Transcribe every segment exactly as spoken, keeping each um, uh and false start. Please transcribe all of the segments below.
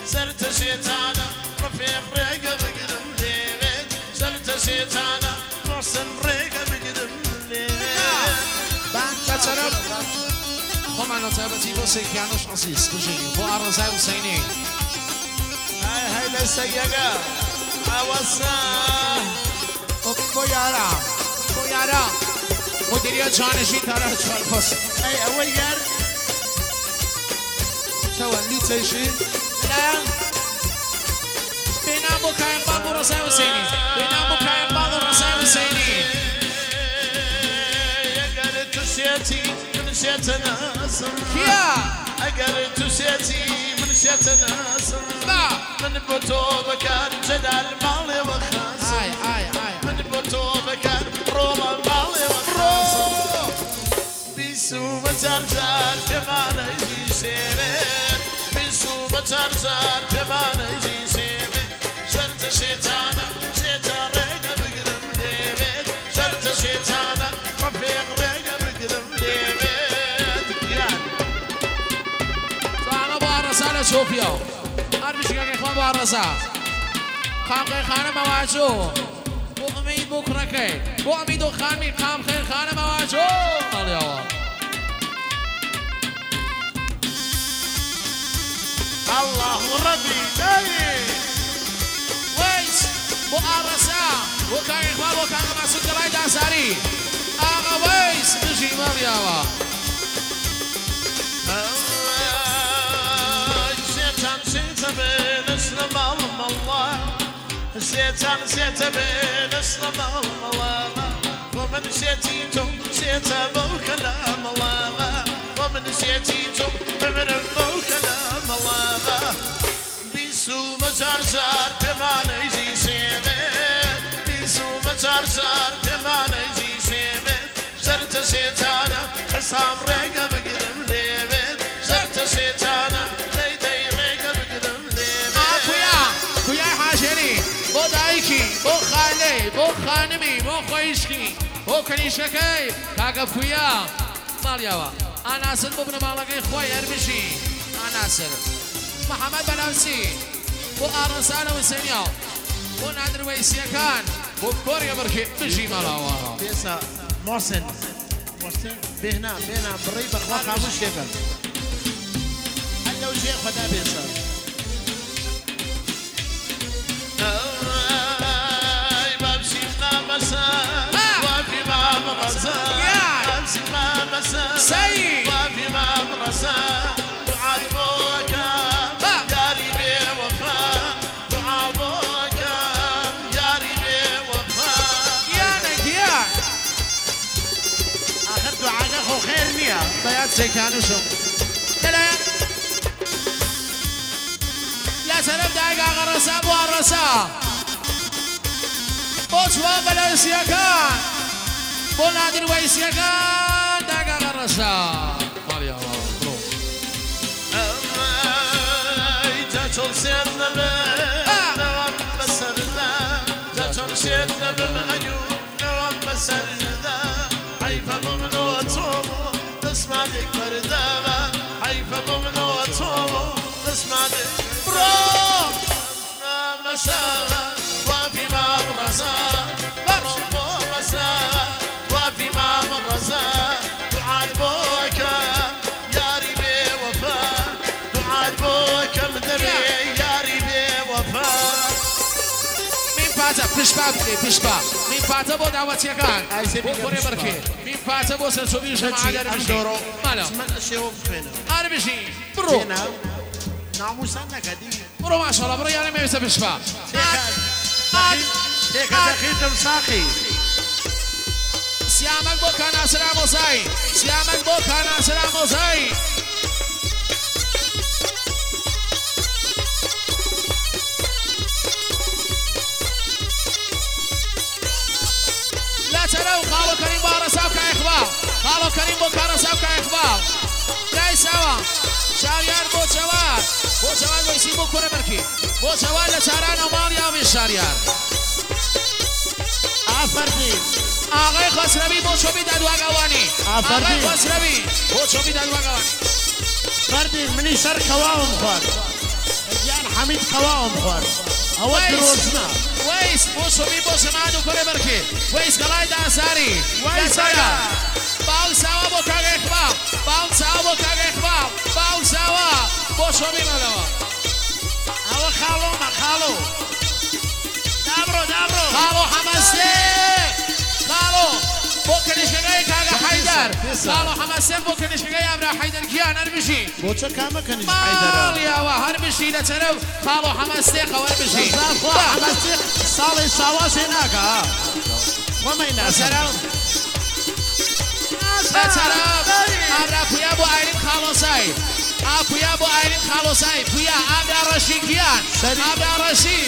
سرت شيطانة رفيق ريقة بقدم ليبت سرت شيطانة محسن ريقة بقدم ليبت بعد شرب خم على طابتي بوسي كانوش عصيص تجيني بو عرزاي وسيني هاي هاي للسيقة عوصا بو يارا بو يارا مديرية جانشي ترى شوال فصل اي اول يار شو اللي تيجي لا بينا بو كاين بعض الرسائل وسيني بينا بو كاين بعض الرسائل وسيني يا قالت سياتي من سيات ناصر يا قالت سياتي من سيات ناصر لا من بوتو كان جدال مالي وخاص هاي هاي هاي من بوتو كان روما مالي وخاص بيسو بترزال كمان يجي سيرت بيسو بترزال كمان يجي سيرت شرط شيطانة شيطان ريقة بقدم ليبت شرط شيطانة رفيق ريقة بقدم ليبت يعني فأنا بارسالة شوفيو أربش كاكي إخوان بارسا خام خير خانة مواجو بو أميد بكرة كي بو أميد وخانمي خام خير خانة مواجو ماليوا الله ربي داي ويس بو أرسا بو كاكي إخوان بو كاكي مسؤول دلاي داساري آغا ويس نجي ماليوا شيطان شيطان بين اسلم الله شيطان شيطان بين اسلم الله ومن شيتيتم شيطان كلام الله ومن شيتيتم بمرمو كلام الله بيسو مزارزار بما نيجي سيمت بيسو مزارزار بما نيجي سيمت زرت شيطانة حسام ريقة بقدم ليبت زرت شيطانة ليدي ريقة بقدم ليبت آكويا كويا حاجري بو دايكي بو خالي بو خانمي بو خويشكي بو كنيشكي كاكا كويا ماليوا أنا أسل ببن مالكي خوي أربشي أنا أسل محمد بنامسي بو أرسالة وسنيو بو نادر ويسيا كان بو كوريا بركي بجي مالاوا بيسا محسن محسن بهنا بهنا بريبة خواك عمو شيخل هل لو شيخ فدا بيسا اي بمشي ما مساء وفي ما مرساء بمشي ما مساء سيد وفي ما مرساء تعاتبوك ياري بوفاء تعاتبوك ياري بوفاء يا نجيا آخر دعاء خو خير نيا بيات سيكانو شو لا لا لا سلام دايق آغا رسا بو الرسا بو شوان بلنسيا كان بو نادر ويسيا كان دايق آغا رسا ماليا برو جاتون سيدنا نوام بسرنا جاتون سيدنا بمعيون نوام بسرنا حيفا ممنوع تومو نسمع لك بردامة حيفا ممنوع تومو نسمع لك برو مساء وفي ما مرسا برو مساء وفي ما مرسا تعاتبوك ياري بوفاء تعاتبوك مدري ياري بوفاء مين فاتا بشبا بلي بشبا مين فاتا بو دعوتي كان بو كوري بركي مين فاتا بو سنسوبي جماعة دربشي مالا من أشياء فينا أربشي برو فينا ناموسا نكدي برو ما شاء الله برو يعني ما يوسف بشبا هيك دخيل تمساخي سيامك بو كان سلام وزاي سيامك بو كان سلام وزاي لا تروا خالو كريم بارساو كإخبار خالو كريم بو كارساو كإخبار جاي سوا شاريان بو جواد بو جواد ويسي بو كوري بركي بو جواد لساران وماليا ومن شاريان آفردین آقای خسروی بو شو بیدد واقعوانی آقای خسروی بو شو بیدد واقعوانی فردین منی سر کوام خواد یان حەمید قەواوم خوارد ئەوە درۆزمە ویس بۆ سۆمی بۆ سەماد و کوڕێ بەرکێ ویس گەڵای داساری وایسەیە باڵ ساوا بۆ کاگای خباب باڵ ساوا بۆ کاگای خباب باڵ ساوا بۆ سۆمی مەلەوە ئەوە خاڵۆمە خاڵۆ دابڕۆ دابڕۆ خاڵۆ حەمەستێ خاڵۆ بۆ کەنیشەکەی کاگە حەیدەر خاڵۆ حەمەستێ بۆ کەنیشەکەی ئابرا حەیدەر گیان هەربژی بۆچە کامە کەنیش حەیدەرە ماڵیاوە هەربژی لە چەرە خاڵۆ حەمەستێ خەوەربژی حەمەستی ساڵی ساواسێ ناکە خۆمەی ناسەرە لەچەرە ئابرا پویا بۆ ئایرین خاڵۆسای ئاپویا بۆ ئایرین خاڵۆسای پویا ئابرا ڕەشی گیان ئابرا ڕەشی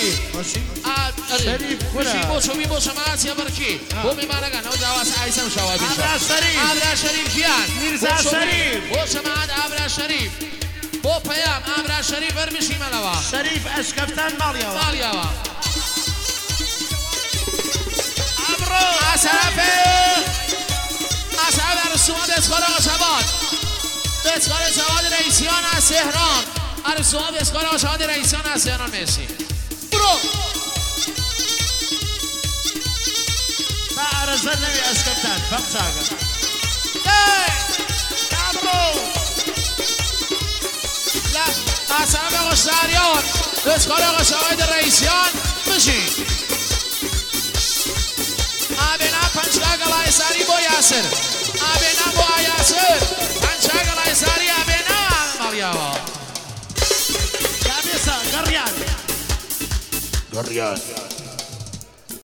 شەریف بۆ چۆمی بۆ شەماعەتیە بەرکی بۆ میمانەکە نەو داواز ئایسەم شەوا بیشە ئابرا شەریف گیان میرزا شەریف بۆ شەماعەت ئابرا شەریف بۆ پەیام ئابرا شەریف هەربژی مەلەوە شەریف ئەشکەفتان ماڵیەوە ماڵیاوە ئەبڕۆ ئاسەرەفێ ئاسەرەفێ ئەرسوما دەستخۆرە ئەشەبات دەستخۆرە جەواد رەیسیان ئاسێهران ئەرسوما دەستخۆرە جەواد رەیسیان ئاسێهران مێسی برۆ تا ئارەزە نەوی ئەشکەفتان فەق چاگە ئەبڕۆ لا ئاسەرەفێ غۆشداریان دەستخۆرە جەواد رەیسیان بژی ئابێنا پەنجا گەڵای ساری بۆ یاسر ئابێنا بۆ ئایاسر پەنجا گەڵای ساری ئابێنا ماڵیاوە کابێسە گەڕیان گەڕیان